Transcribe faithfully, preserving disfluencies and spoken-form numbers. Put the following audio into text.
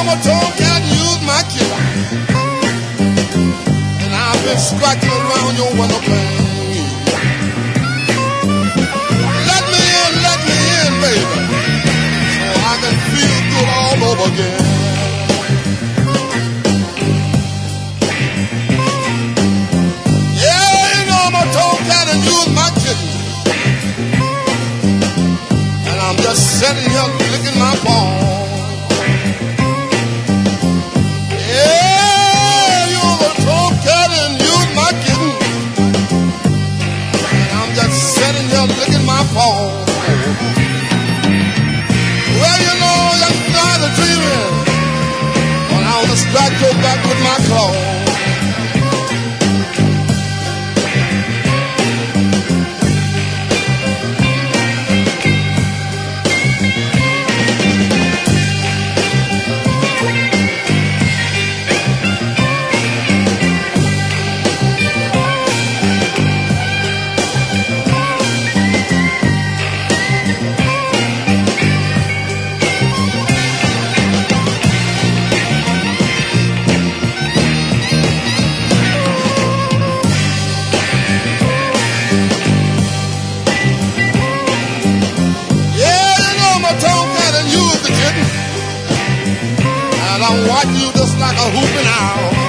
my tomcat use my kid. And I've been scratching around your window pane. Let me in, let me in, baby, so I can feel good all over again. Yeah, you know I'm a tomcat and you's my kitten. And I'm just sitting here licking my paw. Yeah, you're a tomcat and you's my kitten. And I'm just sitting here licking my paw. Well, you know, you fly the dreaming when I was scratch your back with my claw. And I'm watching you just like a hooping owl.